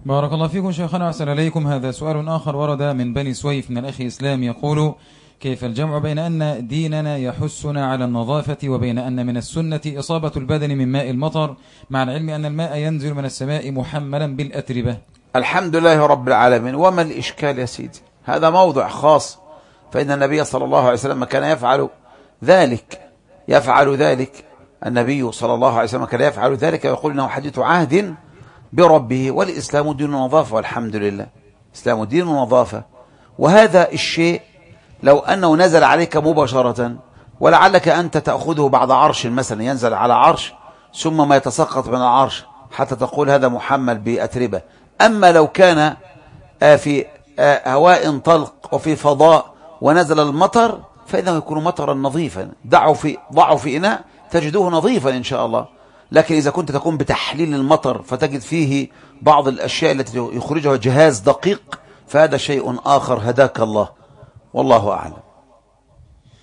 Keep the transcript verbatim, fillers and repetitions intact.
بارك الله فيكم شيخنا وأحسن إليكم. هذا سؤال آخر ورد من بني سويف من الأخ إسلام يقول: كيف الجمع بين أن ديننا يحثنا على النظافة وبين أن من السنة إصابة البدن من ماء المطر، مع العلم أن الماء ينزل من السماء محملا بالأتربة؟ الحمد لله رب العالمين. وما الإشكال يا سيدي؟ هذا موضوع خاص، فإن النبي صلى الله عليه وسلم كان يفعل ذلك يفعل ذلك النبي صلى الله عليه وسلم كان يفعل ذلك ويقول إنه حديث عهد بربه، والإسلام دين نظافة، والحمد لله الإسلام دين نظافة. وهذا الشيء لو أنه نزل عليك مباشرة، ولعلك أنت تأخذه بعد عرش مثلا، ينزل على عرش ثم ما يتسقط من العرش حتى تقول هذا محمل بأتربة. أما لو كان في هواء طلق وفي فضاء ونزل المطر فإنه يكون مطرا نظيفا، ضعوا في ضعوا في إناء تجدوه نظيفا إن شاء الله. لكن إذا كنت تقوم بتحليل المطر فتجد فيه بعض الأشياء التي يخرجها جهاز دقيق فهذا شيء آخر، هداك الله، والله أعلم.